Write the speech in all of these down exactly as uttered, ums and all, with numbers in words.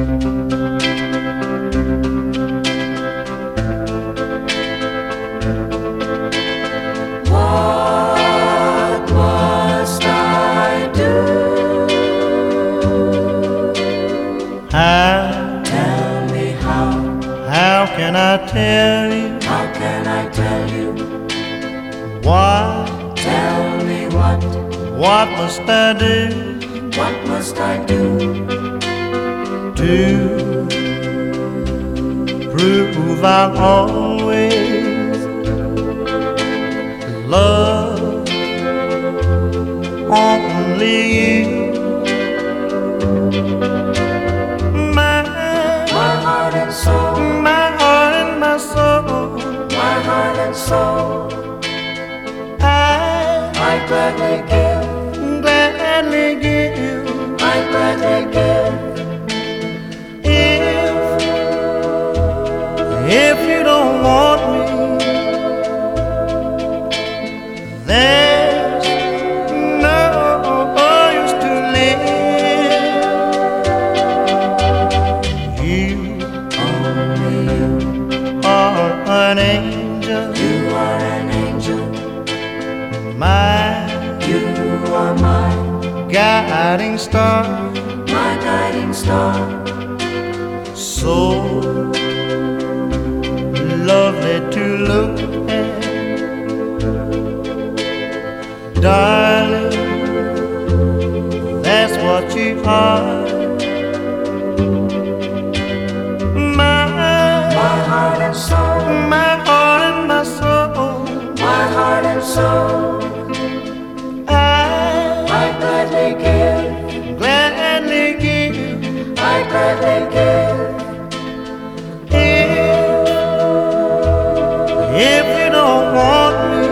How? Tell me how. How can I tell you? How can I tell you? Why? Tell me what. What must I do? What must I do? To prove I'll always love only you. My, My heart and soul. my heart and my soul, My heart and soul. I, I gladly give. gladly give. I gladly give. If, if you don't want me, there's no use to live. You Only you. are an angel, You are an angel. my You are my. guiding star, My guiding star. so lovely to look at, darling, that's what you are. My, My heart and soul. my heart and my soul, My heart and soul. I I gladly give. gladly give. I gladly give. If, if you don't want me,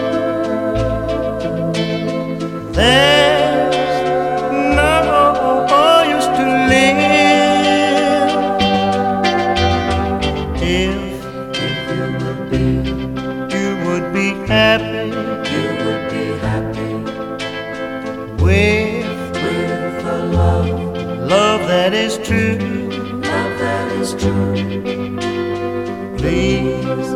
there's no use to live. If If you would be, you would be happy you would be happy with with a love, love that is true, love that is true. please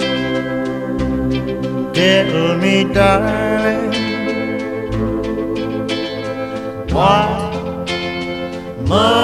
tell me, darling, what must